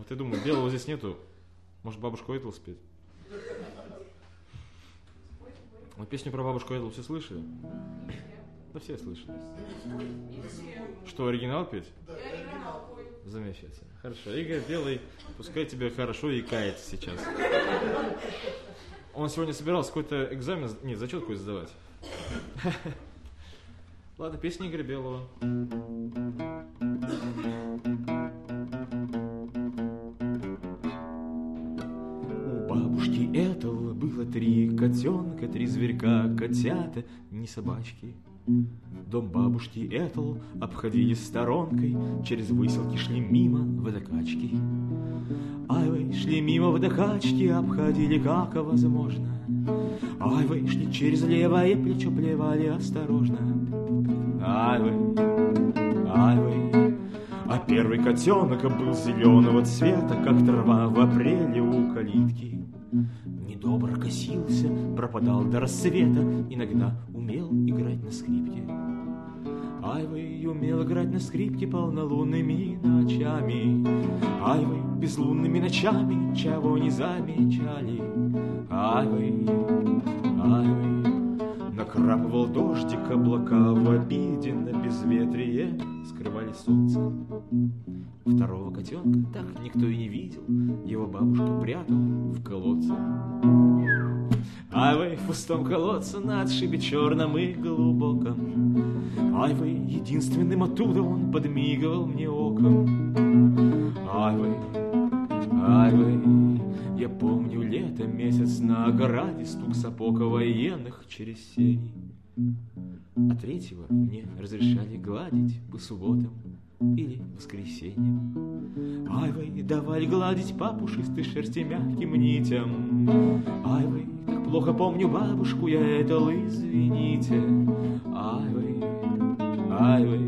Вот я думаю, белого здесь нету. Может, бабушку Этл спеть? Вы песню про бабушку Этл все слышали? Да все слышали. Что, оригинал петь? Да, оригинал пой. Замечательно. Хорошо. Игорь Белый, пускай тебе хорошо и кается сейчас. Он сегодня собирался какой-то экзамен, нет, зачет какой-то сдавать. Ладно, песня Игоря Белого. У бабушки Этл было 3 котенка, 3 зверька, котята, не собачки. Дом бабушки Этл обходили сторонкой, через выселки шли мимо водокачки. Ай, вы шли мимо водокачки, обходили как возможно. Ай, вы шли через левое плечо, плевали осторожно. Ай, вы. А первый котенок был зеленого цвета, как трава в апреле у калитки. Недобро косился, пропадал до рассвета, иногда умел играть на скрипке. Ай, вы умел играть на скрипке полнолунными ночами. Ай, вы безлунными ночами чего не замечали. Ай, вы. Накрапывал дождик, облака в обиде на безветрие скрывали солнце. Второго котенка так никто и не видел, его бабушка прятала в колодце. Ай, вы в пустом колодце на отшибе черном и глубоком. Ай, вы единственным оттуда он подмигивал мне оком. Ай, вы. Я помню лето, месяц на ограде, стук сапог военных через сени. А третьего мне разрешали гладить по субботам или воскресеньям. Ай, вы давали гладить по пушистой шерсти мягким нитям. Ай, вы, так плохо помню бабушку, я это извините. Ай, вы.